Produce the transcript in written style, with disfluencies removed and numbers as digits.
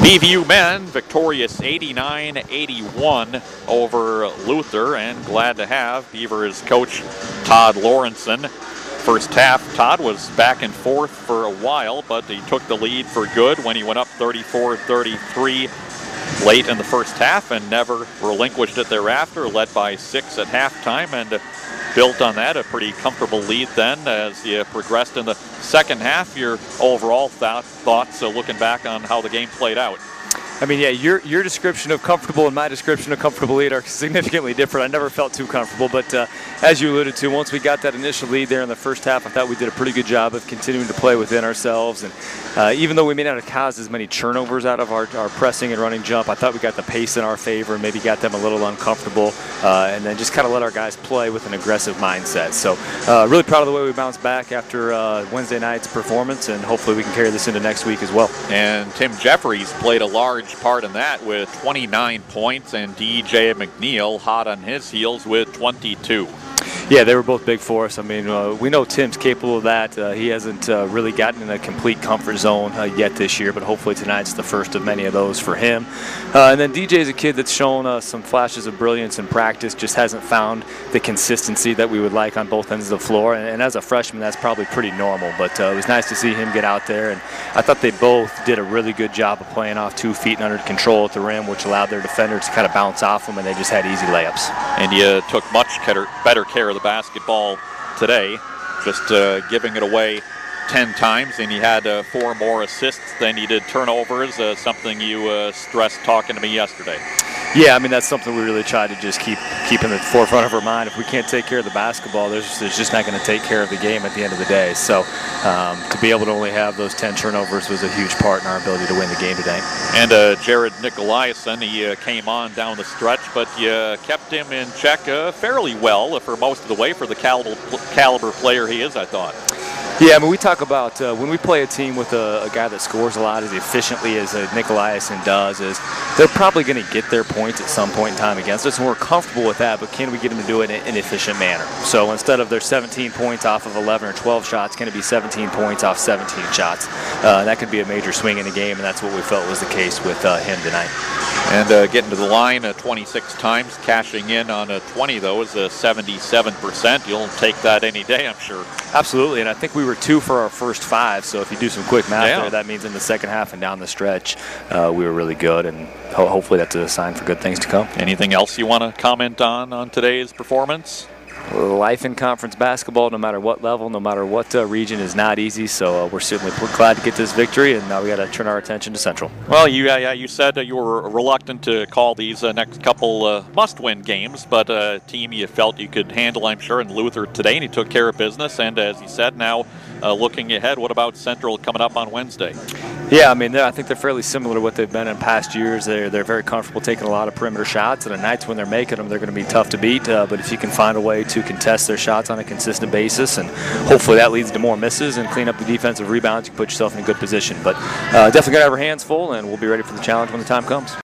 Beeview men victorious 89-81 over Luther, and glad to have Beavers coach Todd Lawrenson. First half, Todd was back and forth for a while, but he took the lead for good when he went up 34-33 late in the first half and never relinquished it thereafter, led by 6 at halftime, and built on that, a pretty comfortable lead then as you progressed in the second half. Your overall thoughts looking back on how the game played out? I mean, yeah, your description of comfortable and my description of comfortable lead are significantly different. I never felt too comfortable, but as you alluded to, once we got that initial lead there in the first half, I thought we did a pretty good job of continuing to play within ourselves. And even though we may not have caused as many turnovers out of our pressing and running jump, I thought we got the pace in our favor and maybe got them a little uncomfortable, and then just kind of let our guys play with an aggressive mindset. So really proud of the way we bounced back after Wednesday night's performance, and hopefully we can carry this into next week as well. And Tim Jeffries played a large part in that with 29 points, and DJ McNeil hot on his heels with 22. Yeah, they were both big for us. I mean, we know Tim's capable of that. He hasn't really gotten in a complete comfort zone yet this year, but hopefully tonight's the first of many of those for him. And then DJ's a kid that's shown some flashes of brilliance in practice, just hasn't found the consistency that we would like on both ends of the floor. And as a freshman, that's probably pretty normal, but it was nice to see him get out there. And I thought they both did a really good job of playing off 2 feet and under control at the rim, which allowed their defenders to kind of bounce off them, and they just had easy layups. And you took much better care of the basketball today, just giving it away 10 times, and he had 4 more assists than he did turnovers, something you stressed talking to me yesterday. Yeah, I mean, that's something we really try to just keep in the forefront of our mind. If we can't take care of the basketball, there's just not going to take care of the game at the end of the day. So to be able to only have those 10 turnovers was a huge part in our ability to win the game today. And Jared Nicolaisen, he came on down the stretch, but you kept him in check fairly well for most of the way for the caliber player he is, I thought. Yeah, I mean, we talk about when we play a team with a guy that scores a lot as efficiently as Nicolaisen does, is they're probably going to get their points at some point in time against us, and we're comfortable with that, but can we get them to do it in an efficient manner? So instead of their 17 points off of 11 or 12 shots, can it be 17 points off 17 shots? That could be a major swing in the game, and that's what we felt was the case with him tonight. And getting to the line 26 times, cashing in on 20 of those, 77%. You'll take that any day, I'm sure. Absolutely, and I think we were 2 for our first 5, so if you do some quick math there, that means in the second half and down the stretch, we were really good, and hopefully that's a sign for good things to come. Anything else you want to comment on today's performance? Life in conference basketball, no matter what level, no matter what region, is not easy. So we're certainly glad to get this victory, and now we got to turn our attention to Central. Well, you said you were reluctant to call these next couple must-win games, but a team you felt you could handle, I'm sure, in Luther today, and you took care of business. And as you said, now looking ahead, what about Central coming up on Wednesday? Yeah, I mean, I think they're fairly similar to what they've been in past years. They're very comfortable taking a lot of perimeter shots, and at nights when they're making them, they're going to be tough to beat. But if you can find a way to contest their shots on a consistent basis, and hopefully that leads to more misses and clean up the defensive rebounds, you can put yourself in a good position. But definitely got to have our hands full, and we'll be ready for the challenge when the time comes.